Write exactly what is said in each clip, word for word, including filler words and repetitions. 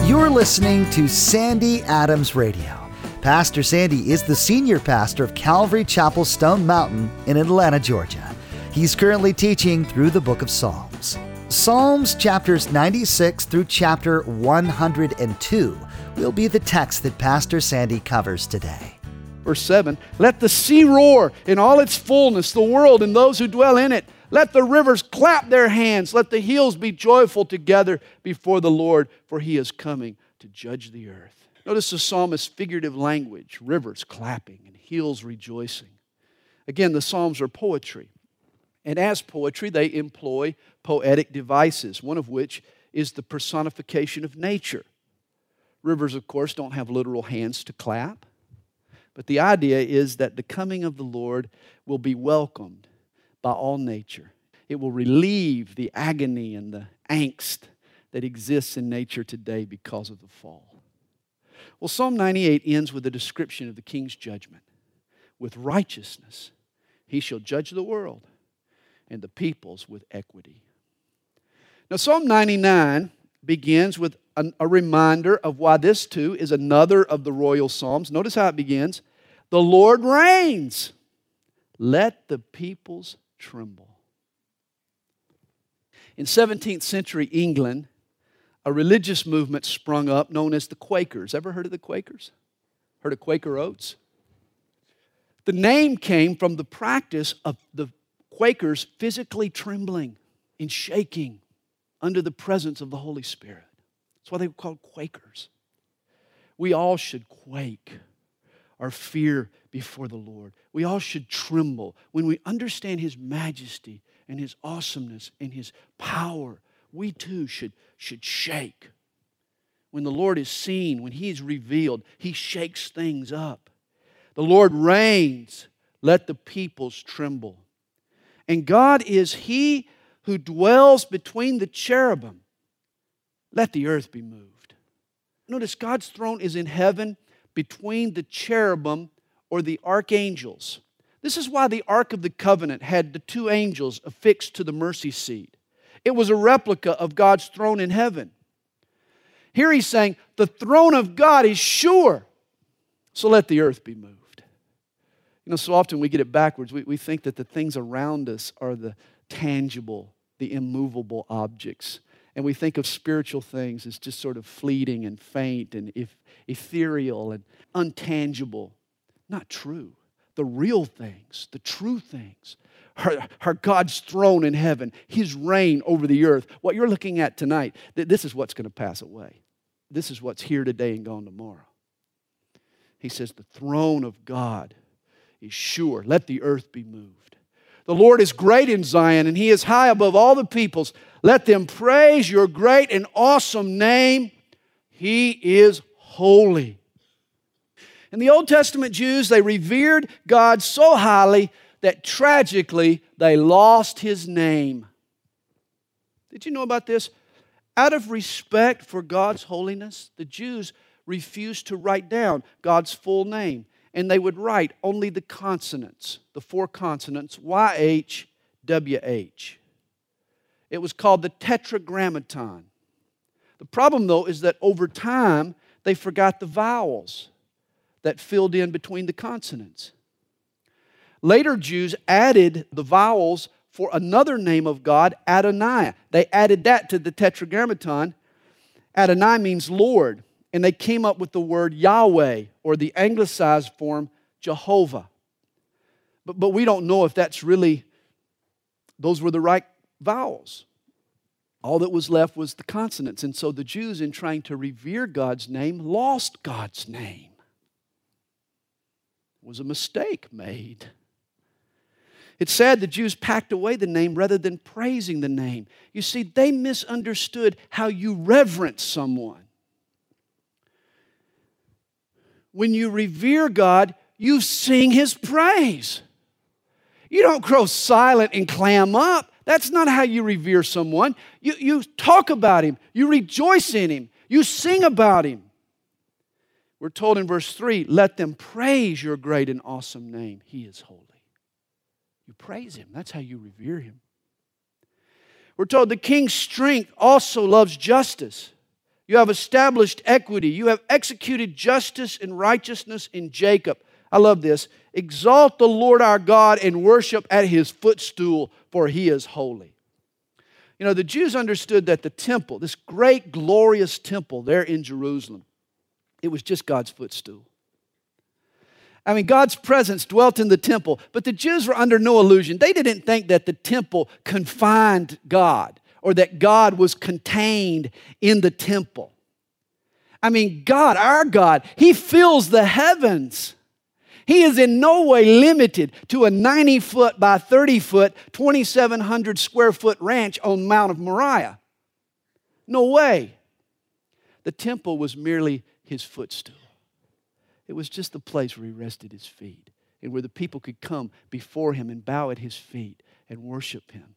You're listening to Sandy Adams Radio. Pastor Sandy is the senior pastor of Calvary Chapel Stone Mountain in Atlanta, Georgia. He's currently teaching through the book of Psalms. Psalms chapters ninety-six through chapter one hundred two will be the text that Pastor Sandy covers today. Verse seven, let the sea roar in all its fullness, the world and those who dwell in it. Let the rivers clap their hands. Let the hills be joyful together before the Lord, for He is coming to judge the earth. Notice the psalmist's figurative language, rivers clapping and hills rejoicing. Again, the Psalms are poetry. And as poetry, they employ poetic devices, one of which is the personification of nature. Rivers, of course, don't have literal hands to clap. But the idea is that the coming of the Lord will be welcomed by all nature. It will relieve the agony and the angst that exists in nature today because of the fall. Well, Psalm ninety-eight ends with a description of the king's judgment. With righteousness, He shall judge the world and the peoples with equity. Now, Psalm ninety-nine begins with a, a reminder of why this too is another of the royal psalms. Notice how it begins. The Lord reigns. Let the peoples tremble. In seventeenth century England, a religious movement sprung up known as the Quakers. Ever heard of the Quakers? Heard of Quaker Oats? The name came from the practice of the Quakers physically trembling and shaking under the presence of the Holy Spirit. That's why they were called Quakers. We all should quake or fear before the Lord. We all should tremble when we understand His majesty and His awesomeness and His power. We too should, should shake. When the Lord is seen, when He is revealed, He shakes things up. The Lord reigns. Let the peoples tremble. And God is He who dwells between the cherubim. Let the earth be moved. Notice God's throne is in heaven between the cherubim or the archangels. This is why the Ark of the Covenant had the two angels affixed to the mercy seat. It was a replica of God's throne in heaven. Here He's saying, the throne of God is sure, so let the earth be moved. You know, so often we get it backwards. We, we think that the things around us are the tangible, the immovable objects. And we think of spiritual things as just sort of fleeting and faint and ethereal and untangible. Not true. The real things, the true things, are, are God's throne in heaven, His reign over the earth. What you're looking at tonight, this is what's going to pass away. This is what's here today and gone tomorrow. He says the throne of God is sure. Let the earth be moved. The Lord is great in Zion, and He is high above all the peoples. Let them praise Your great and awesome name. He is holy. In the Old Testament Jews, they revered God so highly that tragically they lost His name. Did you know about this? Out of respect for God's holiness, the Jews refused to write down God's full name. And they would write only the consonants, the four consonants, Y H W H. It was called the Tetragrammaton. The problem, though, is that over time, they forgot the vowels that filled in between the consonants. Later Jews added the vowels for another name of God, Adonai. They added that to the Tetragrammaton. Adonai means Lord. And they came up with the word Yahweh, or the anglicized form, Jehovah. But, but we don't know if that's really, those were the right vowels. All that was left was the consonants. And so the Jews, in trying to revere God's name, lost God's name. It was a mistake made. It's sad the Jews packed away the name rather than praising the name. You see, they misunderstood how you reverence someone. When you revere God, you sing His praise. You don't grow silent and clam up. That's not how you revere someone. You, you talk about Him. You rejoice in Him. You sing about Him. We're told in verse three, let them praise Your great and awesome name. He is holy. You praise Him. That's how you revere Him. We're told the king's strength also loves justice. You have established equity. You have executed justice and righteousness in Jacob. I love this. Exalt the Lord our God and worship at His footstool, for He is holy. You know, the Jews understood that the temple, this great glorious temple there in Jerusalem, it was just God's footstool. I mean, God's presence dwelt in the temple, but the Jews were under no illusion. They didn't think that the temple confined God or that God was contained in the temple. I mean, God, our God, He fills the heavens. He is in no way limited to a ninety foot by thirty foot, twenty-seven hundred square foot ranch on Mount of Moriah. No way. The temple was merely His footstool. It was just the place where He rested His feet and where the people could come before Him and bow at His feet and worship Him.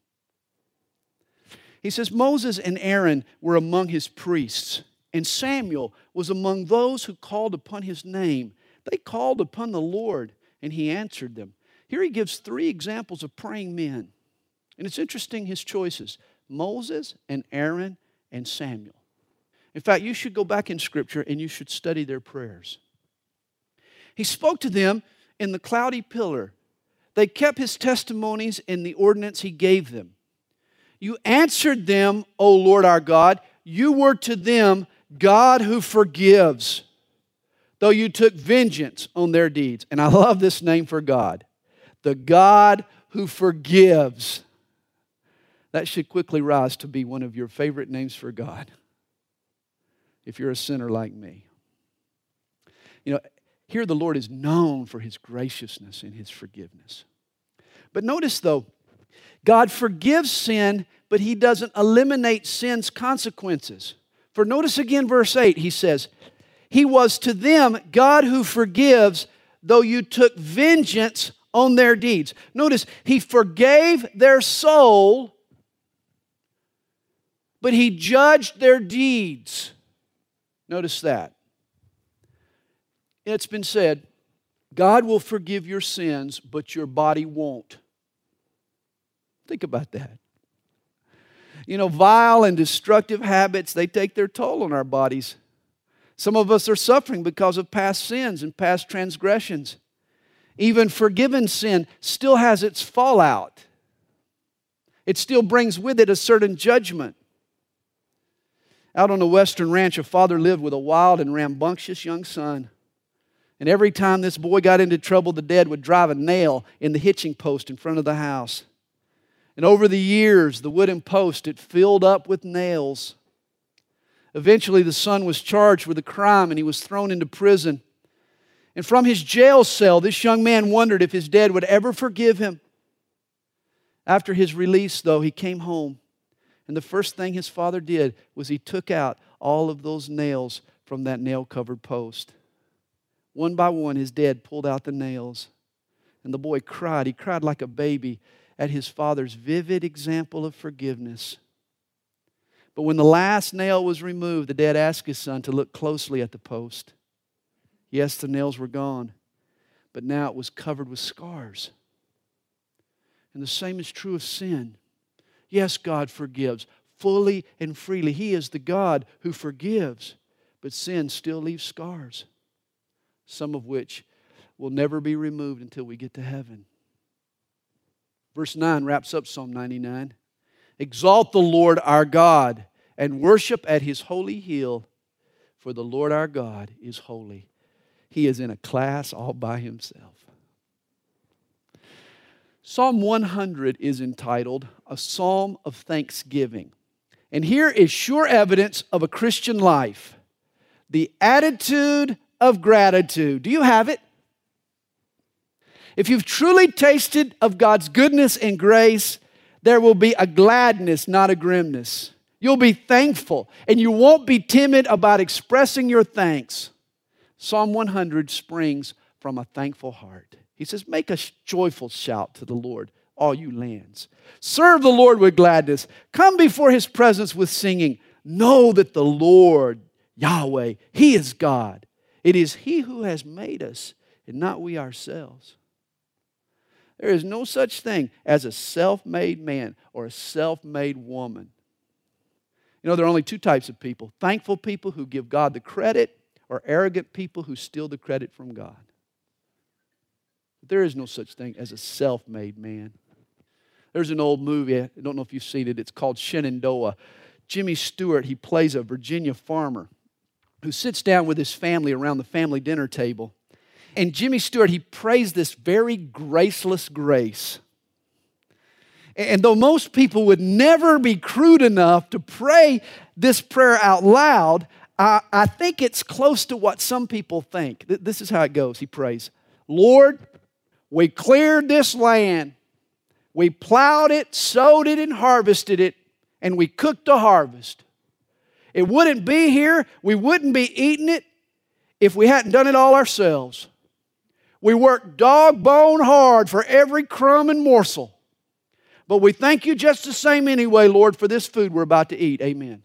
He says Moses and Aaron were among His priests, and Samuel was among those who called upon His name. They called upon the Lord, and He answered them. Here He gives three examples of praying men. And it's interesting, His choices: Moses and Aaron and Samuel. In fact, you should go back in Scripture and you should study their prayers. He spoke to them in the cloudy pillar. They kept His testimonies and the ordinance He gave them. You answered them, O Lord our God. You were to them God who forgives, though you took vengeance on their deeds. And I love this name for God, the God who forgives. That should quickly rise to be one of your favorite names for God, if you're a sinner like me. You know, here the Lord is known for His graciousness and His forgiveness. But notice though, God forgives sin, but He doesn't eliminate sin's consequences. For notice again verse eight, He says, He was to them God who forgives, though you took vengeance on their deeds. Notice, He forgave their soul, but He judged their deeds. Notice that. It's been said, God will forgive your sins, but your body won't. Think about that. You know, vile and destructive habits, they take their toll on our bodies. Some of us are suffering because of past sins and past transgressions. Even forgiven sin still has its fallout. It still brings with it a certain judgment. Out on a western ranch, a father lived with a wild and rambunctious young son. And every time this boy got into trouble, the dad would drive a nail in the hitching post in front of the house. And over the years, the wooden post, it filled up with nails. Eventually, the son was charged with a crime and he was thrown into prison. And from his jail cell, this young man wondered if his dad would ever forgive him. After his release, though, he came home. And the first thing his father did was he took out all of those nails from that nail-covered post. One by one, his dad pulled out the nails. And the boy cried. He cried like a baby at his father's vivid example of forgiveness. But when the last nail was removed, the dad asked his son to look closely at the post. Yes, the nails were gone, but now it was covered with scars. And the same is true of sin. Yes, God forgives fully and freely. He is the God who forgives, but sin still leaves scars, some of which will never be removed until we get to heaven. Verse nine wraps up Psalm ninety-nine. Exalt the Lord our God and worship at His holy hill, for the Lord our God is holy. He is in a class all by Himself. Psalm one hundred is entitled A Psalm of Thanksgiving. And here is sure evidence of a Christian life. The attitude of gratitude. Do you have it? If you've truly tasted of God's goodness and grace, there will be a gladness, not a grimness. You'll be thankful, and you won't be timid about expressing your thanks. Psalm one hundred springs from a thankful heart. He says, make a joyful shout to the Lord, all you lands. Serve the Lord with gladness. Come before His presence with singing. Know that the Lord, Yahweh, He is God. It is He who has made us, and not we ourselves. There is no such thing as a self-made man or a self-made woman. You know, there are only two types of people: thankful people who give God the credit, or arrogant people who steal the credit from God. There is no such thing as a self-made man. There's an old movie, I don't know if you've seen it, it's called Shenandoah. Jimmy Stewart, he plays a Virginia farmer who sits down with his family around the family dinner table. And Jimmy Stewart, he prays this very graceless grace. And though most people would never be crude enough to pray this prayer out loud, I, I think it's close to what some people think. This is how it goes. He prays, Lord, we cleared this land. We plowed it, sowed it, and harvested it, and we cooked the harvest. It wouldn't be here, we wouldn't be eating it if we hadn't done it all ourselves. We worked dog bone hard for every crumb and morsel. But we thank you just the same anyway, Lord, for this food we're about to eat. Amen.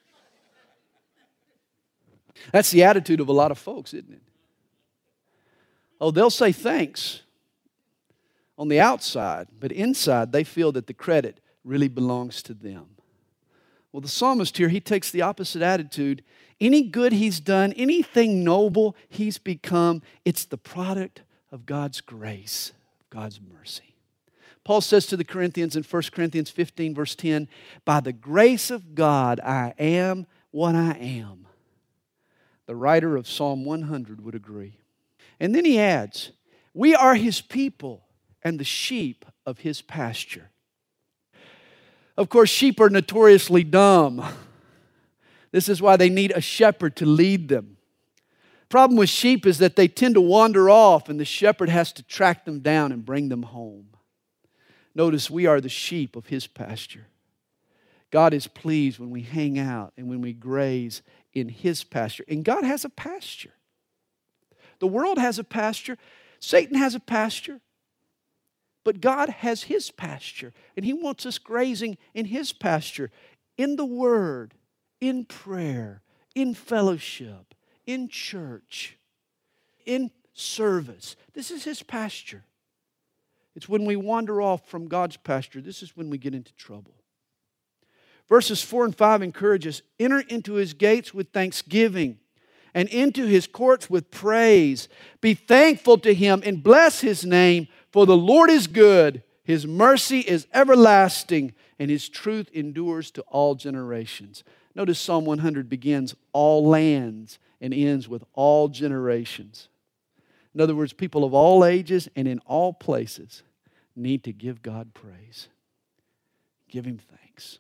That's the attitude of a lot of folks, isn't it? Oh, they'll say thanks on the outside, but inside they feel that the credit really belongs to them. Well, the psalmist here, he takes the opposite attitude. Any good he's done, anything noble he's become, it's the product of God's grace, God's mercy. Paul says to the Corinthians in First Corinthians fifteen, verse ten, by the grace of God, I am what I am. The writer of Psalm one hundred would agree. And then he adds, we are His people and the sheep of His pasture. Of course, sheep are notoriously dumb. This is why they need a shepherd to lead them. Problem with sheep is that they tend to wander off, and the shepherd has to track them down and bring them home. Notice we are the sheep of His pasture. God is pleased when we hang out and when we graze in His pasture. And God has a pasture. The world has a pasture. Satan has a pasture. But God has His pasture. And He wants us grazing in His pasture. In the Word, in prayer, in fellowship, in church, in service. This is His pasture. It's when we wander off from God's pasture, this is when we get into trouble. Verses four and five encourage us, enter into His gates with thanksgiving and into His courts with praise. Be thankful to Him and bless His name, for the Lord is good. His mercy is everlasting, and His truth endures to all generations. Notice Psalm one hundred begins all lands and ends with all generations. In other words, people of all ages and in all places need to give God praise. Give Him thanks.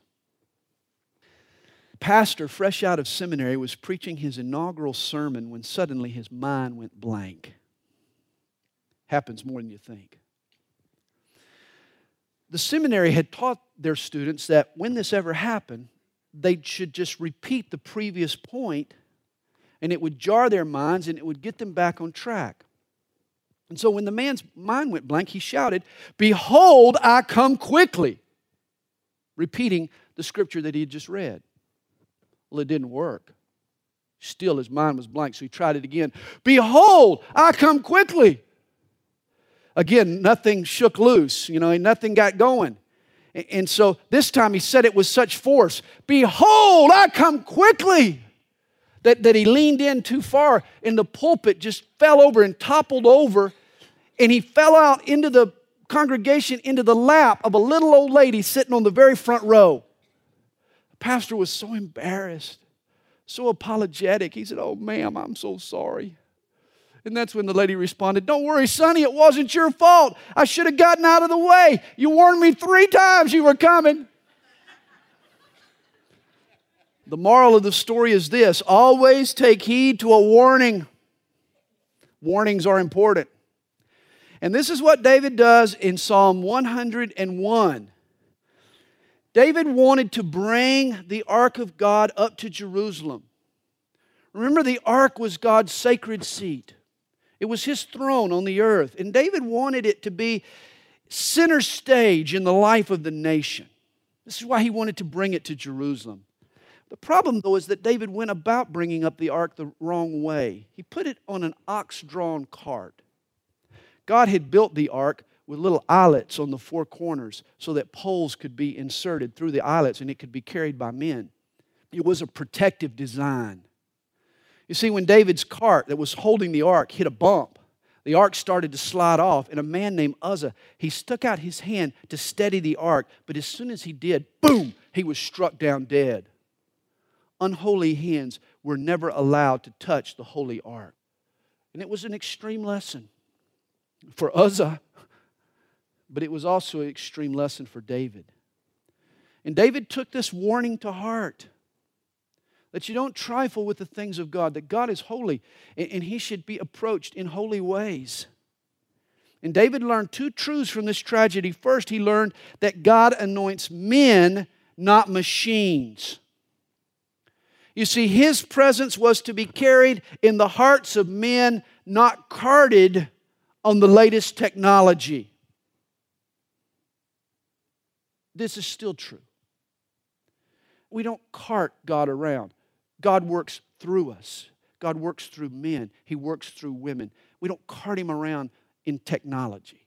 Pastor, fresh out of seminary, was preaching his inaugural sermon when suddenly his mind went blank. Happens more than you think. The seminary had taught their students that when this ever happened, they should just repeat the previous point, and it would jar their minds and it would get them back on track. And so when the man's mind went blank, he shouted, "Behold, I come quickly," repeating the scripture that he had just read. Well, it didn't work. Still, his mind was blank, so he tried it again. "Behold, I come quickly." Again, nothing shook loose, you know, and nothing got going. And so this time he said it with such force, "Behold, I come quickly," that, that he leaned in too far, and the pulpit just fell over and toppled over, and he fell out into the congregation, into the lap of a little old lady sitting on the very front row. The pastor was so embarrassed, so apologetic. He said, "Oh, ma'am, I'm so sorry." And that's when the lady responded, "Don't worry, sonny, it wasn't your fault. I should have gotten out of the way. You warned me three times you were coming." The moral of the story is this: always take heed to a warning. Warnings are important. And this is what David does in Psalm one hundred one. David wanted to bring the ark of God up to Jerusalem. Remember, the ark was God's sacred seat. It was His throne on the earth. And David wanted it to be center stage in the life of the nation. This is why he wanted to bring it to Jerusalem. The problem, though, is that David went about bringing up the ark the wrong way. He put it on an ox-drawn cart. God had built the ark with little eyelets on the four corners so that poles could be inserted through the eyelets and it could be carried by men. It was a protective design. You see, when David's cart that was holding the ark hit a bump, the ark started to slide off, and a man named Uzzah, he stuck out his hand to steady the ark, but as soon as he did, boom, he was struck down dead. Unholy hands were never allowed to touch the holy ark. And it was an extreme lesson for Uzzah, but it was also an extreme lesson for David. And David took this warning to heart, that you don't trifle with the things of God, that God is holy, and He should be approached in holy ways. And David learned two truths from this tragedy. First, he learned that God anoints men, not machines. You see, His presence was to be carried in the hearts of men, not carted on the latest technology. This is still true. We don't cart God around. God works through us. God works through men. He works through women. We don't cart Him around in technology.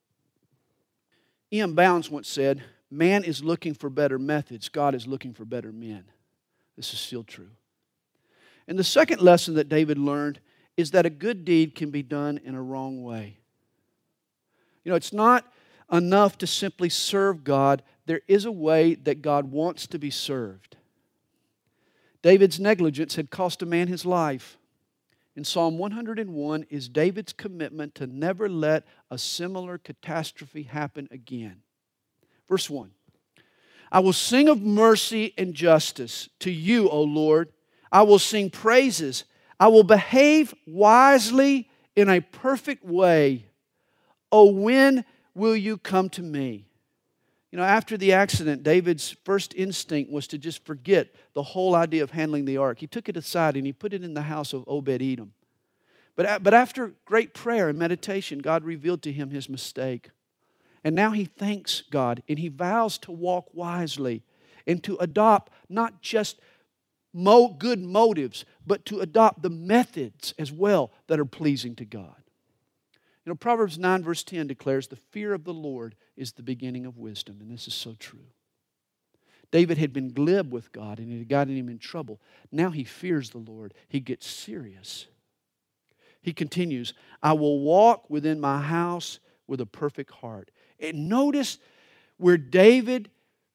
E M Bounds once said, man is looking for better methods. God is looking for better men. This is still true. And the second lesson that David learned is that a good deed can be done in a wrong way. You know, it's not enough to simply serve God. There is a way that God wants to be served. David's negligence had cost a man his life. In Psalm one hundred one is David's commitment to never let a similar catastrophe happen again. Verse one, I will sing of mercy and justice to you, O Lord. I will sing praises. I will behave wisely in a perfect way. O when will you come to me? You know, after the accident, David's first instinct was to just forget the whole idea of handling the ark. He took it aside and he put it in the house of Obed-Edom. But, but after great prayer and meditation, God revealed to him his mistake. And now he thanks God and he vows to walk wisely and to adopt not just mo- good motives, but to adopt the methods as well that are pleasing to God. You know, Proverbs nine verse ten declares, the fear of the Lord is the beginning of wisdom. And this is so true. David had been glib with God and it had gotten him in trouble. Now he fears the Lord. He gets serious. He continues, I will walk within my house with a perfect heart. And notice where David,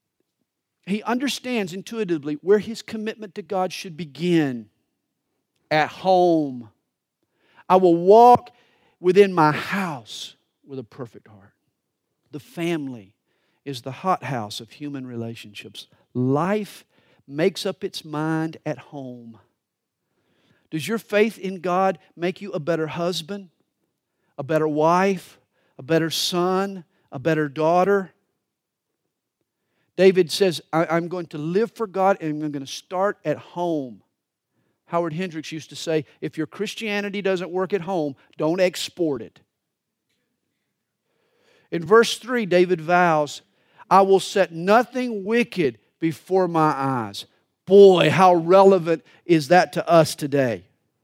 he understands intuitively where his commitment to God should begin. At home. I will walk within my house with a perfect heart. The family is the hothouse of human relationships. Life makes up its mind at home. Does your faith in God make you a better husband, a better wife, a better son, a better daughter? David says, I, I'm going to live for God and I'm going to start at home. Howard Hendricks used to say, if your Christianity doesn't work at home, don't export it. In verse three, David vows, I will set nothing wicked before my eyes. Boy, how relevant is that to us today?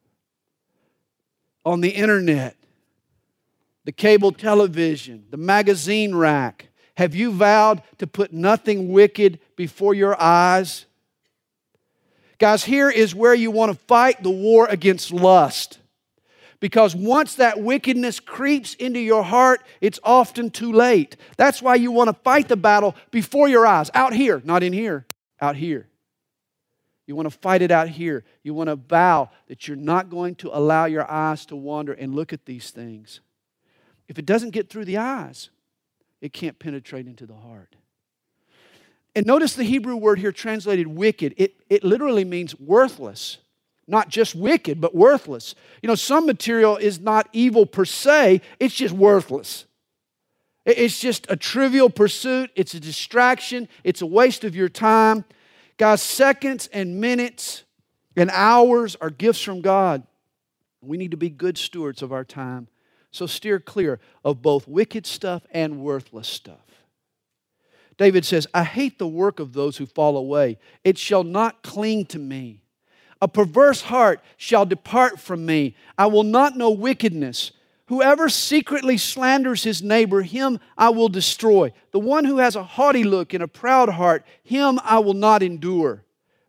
On the internet, the cable television, the magazine rack, have you vowed to put nothing wicked before your eyes? Guys, here is where you want to fight the war against lust. Because once that wickedness creeps into your heart, it's often too late. That's why you want to fight the battle before your eyes. Out here, not in here, out here. You want to fight it out here. You want to vow that you're not going to allow your eyes to wander and look at these things. If it doesn't get through the eyes, it can't penetrate into the heart. And notice the Hebrew word here translated wicked. It, it literally means worthless. Not just wicked, but worthless. You know, some material is not evil per se. It's just worthless. It's just a trivial pursuit. It's a distraction. It's a waste of your time. Guys, seconds and minutes and hours are gifts from God. We need to be good stewards of our time. So steer clear of both wicked stuff and worthless stuff. David says, I hate the work of those who fall away. It shall not cling to me. A perverse heart shall depart from me. I will not know wickedness. Whoever secretly slanders his neighbor, him I will destroy. The one who has a haughty look and a proud heart, him I will not endure.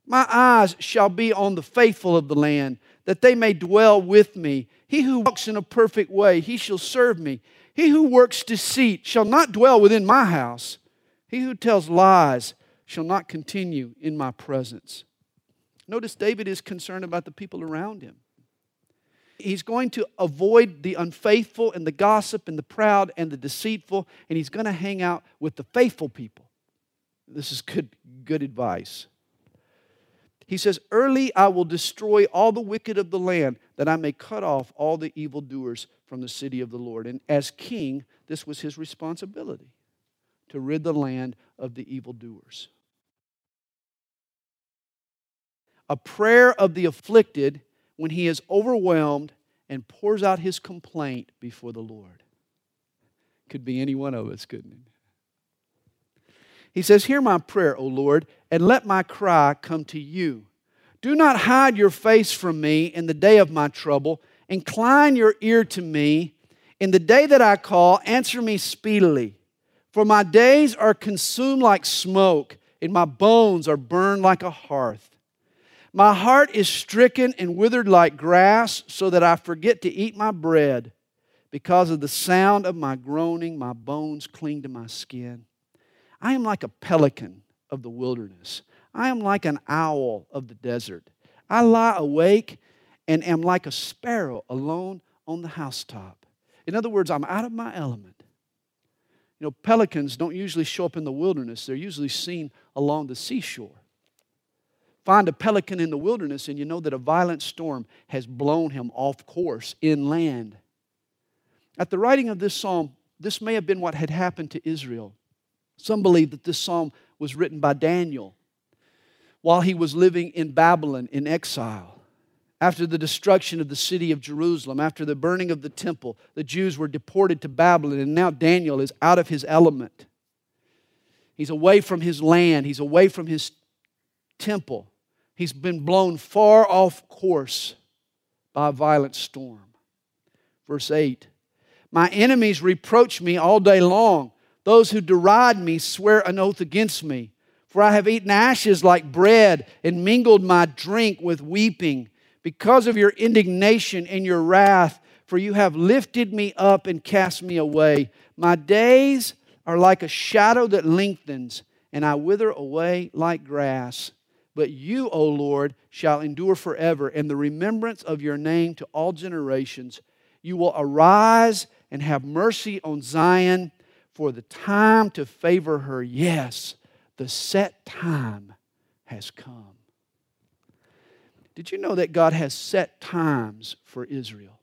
My eyes shall be on the faithful of the land, that they may dwell with me. He who walks in a perfect way, he shall serve me. He who works deceit shall not dwell within my house. He who tells lies shall not continue in my presence. Notice David is concerned about the people around him. He's going to avoid the unfaithful and the gossip and the proud and the deceitful, and he's going to hang out with the faithful people. This is good, good advice. He says, early I will destroy all the wicked of the land, that I may cut off all the evildoers from the city of the Lord. And as king, this was his responsibility, to rid the land of the evildoers. A prayer of the afflicted when he is overwhelmed and pours out his complaint before the Lord. Could be any one of us, couldn't it? He says, hear my prayer, O Lord, and let my cry come to you. Do not hide your face from me in the day of my trouble. Incline your ear to me. In the day that I call, answer me speedily. For my days are consumed like smoke, and my bones are burned like a hearth. My heart is stricken and withered like grass, so that I forget to eat my bread. Because of the sound of my groaning, my bones cling to my skin. I am like a pelican of the wilderness. I am like an owl of the desert. I lie awake and am like a sparrow alone on the housetop. In other words, I'm out of my element. You know, pelicans don't usually show up in the wilderness. They're usually seen along the seashore. Find a pelican in the wilderness and you know that a violent storm has blown him off course inland. At the writing of this psalm, this may have been what had happened to Israel. Some believe that this psalm was written by Daniel while he was living in Babylon in exile. After the destruction of the city of Jerusalem, after the burning of the temple, the Jews were deported to Babylon, and now Daniel is out of his element. He's away from his land. He's away from his temple. He's been blown far off course by a violent storm. Verse eight, my enemies reproach me all day long. Those who deride me swear an oath against me. For I have eaten ashes like bread and mingled my drink with weeping because of your indignation and your wrath, for you have lifted me up and cast me away. My days are like a shadow that lengthens, and I wither away like grass. But you, O Lord, shall endure forever, and the remembrance of your name to all generations. You will arise and have mercy on Zion, for the time to favor her, yes, the set time has come. Did you know that God has set times for Israel?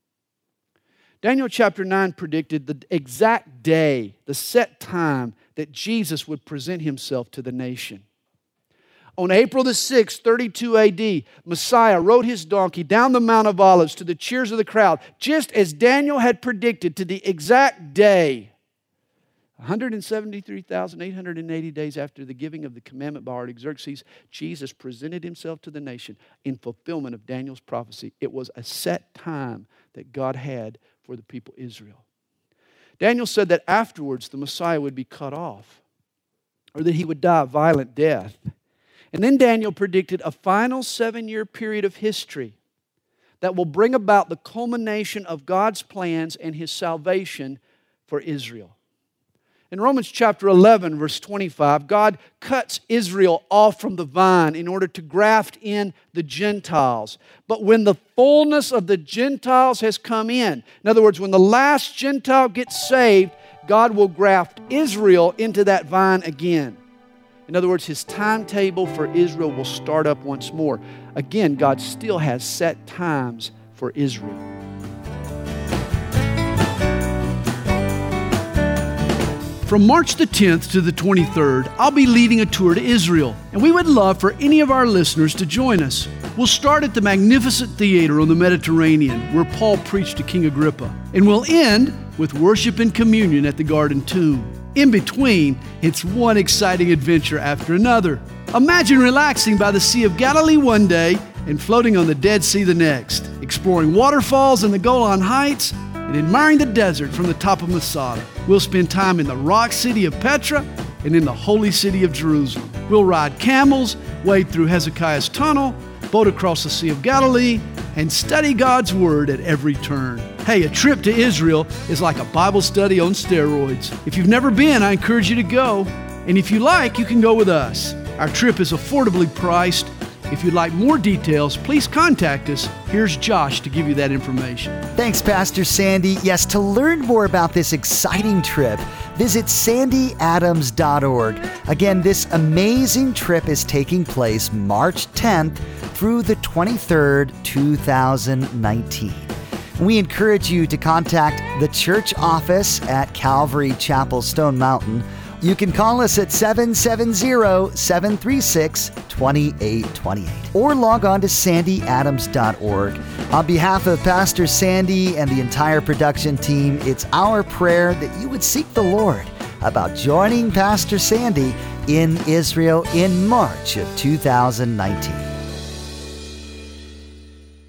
Daniel chapter nine predicted the exact day, the set time that Jesus would present himself to the nation. On April the sixth, thirty-two A D, Messiah rode his donkey down the Mount of Olives to the cheers of the crowd, just as Daniel had predicted, to the exact day. one hundred seventy-three thousand eight hundred eighty days after the giving of the commandment by Artaxerxes, Jesus presented himself to the nation in fulfillment of Daniel's prophecy. It was a set time that God had for the people Israel. Daniel said that afterwards the Messiah would be cut off, or that he would die a violent death. And then Daniel predicted a final seven-year period of history that will bring about the culmination of God's plans and His salvation for Israel. In Romans chapter eleven, verse twenty-five, God cuts Israel off from the vine in order to graft in the Gentiles. But when the fullness of the Gentiles has come in, in other words, when the last Gentile gets saved, God will graft Israel into that vine again. In other words, His timetable for Israel will start up once more. Again, God still has set times for Israel. From March the tenth to the twenty-third, I'll be leading a tour to Israel, and we would love for any of our listeners to join us. We'll start at the magnificent theater on the Mediterranean, where Paul preached to King Agrippa, and we'll end with worship and communion at the Garden Tomb. In between, it's one exciting adventure after another. Imagine relaxing by the Sea of Galilee one day and floating on the Dead Sea the next, exploring waterfalls in the Golan Heights, and admiring the desert from the top of Masada. We'll spend time in the rock city of Petra and in the holy city of Jerusalem. We'll ride camels wade through Hezekiah's tunnel, boat across the Sea of Galilee, and study God's Word at every turn. Hey, a trip to Israel is like a Bible study on steroids. If you've never been, I encourage you to go. And if you like, you can go with us. Our trip is affordably priced. If you'd like more details, please contact us. Here's Josh to give you that information. Thanks, Pastor Sandy. Yes, to learn more about this exciting trip, visit sandy adams dot org. Again, this amazing trip is taking place March tenth through the twenty-third, two thousand nineteen. We encourage you to contact the church office at Calvary Chapel Stone Mountain. You can call us at seven seven zero, seven three six, two eight two eight or log on to sandy adams dot org. On behalf of Pastor Sandy and the entire production team, it's our prayer that you would seek the Lord about joining Pastor Sandy in Israel in March of two thousand nineteen.